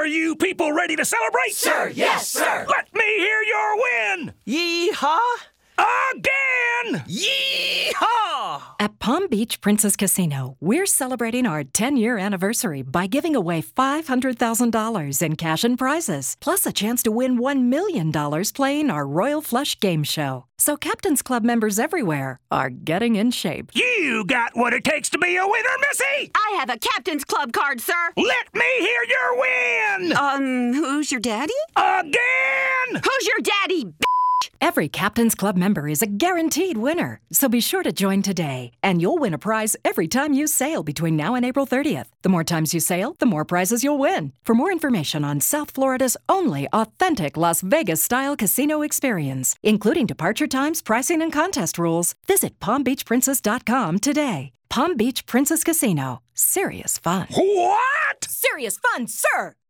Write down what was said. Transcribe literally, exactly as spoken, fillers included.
Are you people ready to celebrate? Sir, yes, sir. Let me hear your win! Yee-haw! Again! Yee-haw! At Palm Beach Princess Casino, we're celebrating our ten-year anniversary by giving away five hundred thousand dollars in cash and prizes, plus a chance to win one million dollars playing our Royal Flush game show. So Captain's Club members everywhere are getting in shape. You got what it takes to be a winner, Missy! I have a Captain's Club card, sir. Let me hear your win! Um, who's your daddy? Again! Who's your daddy, b****? Every Captain's Club member is a guaranteed winner, so be sure to join today, and you'll win a prize every time you sail between now and April thirtieth. The more times you sail, the more prizes you'll win. For more information on South Florida's only authentic Las Vegas-style casino experience, including departure times, pricing, and contest rules, visit palm beach princess dot com today. Palm Beach Princess Casino. Serious fun. What? Serious fun, sir!